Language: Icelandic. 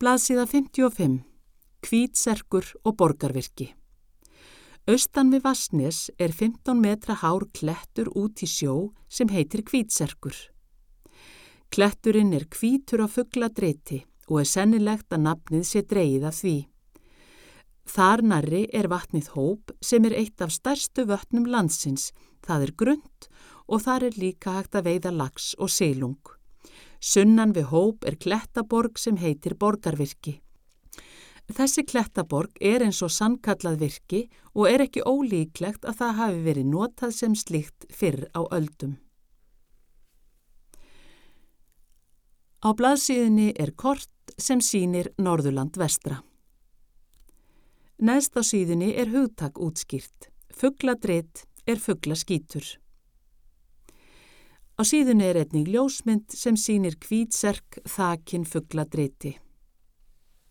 Blaðsíða 55. Hvítserkur og borgarvirki. Austan við Vatnsnes 15 metra hár klettur út í sjó sem heitir Hvítserkur. Kletturinn hvítur á fugladriti og sennilegt að nafnið sé dregið af því. Þar nærri vatnið Hóp sem eitt af stærstu vötnum landsins, það grunnt og þar líka hægt að veiða lax og silung. Sunnan við Hóp klettaborg sem heitir Borgarvirki. Þessi klettaborg eins og sannkallað virki og ekki ólíklegt að það hafi verið notað sem slíkt fyrr á öldum. Á blaðsíðunni kort sem sýnir Norðurland vestra. Neðst á síðunni hugtak útskýrt. Fugladrit fuglaskítur. Á síðunni einnig ljósmynd sem sýnir Hvítserk þakin fugladriti.